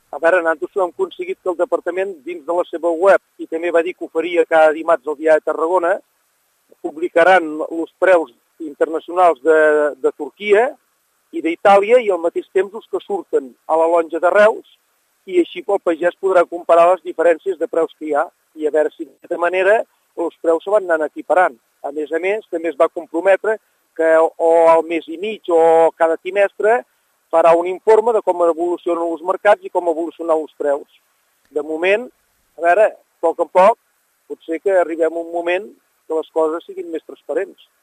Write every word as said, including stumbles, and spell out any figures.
A veure, nosaltres hem aconseguit que el departament, dins de la seva web, i també va dir que ho faria cada dimarts al Diari de Tarragona, publicaran els preus internacionals de, de Turquia i d'Itàlia i al mateix temps els que surten a la lonja de Reus, i així el pagès podrà comparar les diferències de preus que hi ha i a veure si d'aquesta manera els preus se van anar equiparant. A més a més, també es va comprometre que o al mes i mig o cada trimestre farà un informe de com evolucionen els mercats i com evolucionen els preus. De moment, a veure, a poc a poc, potser que arribem a un moment que les coses siguin més transparents.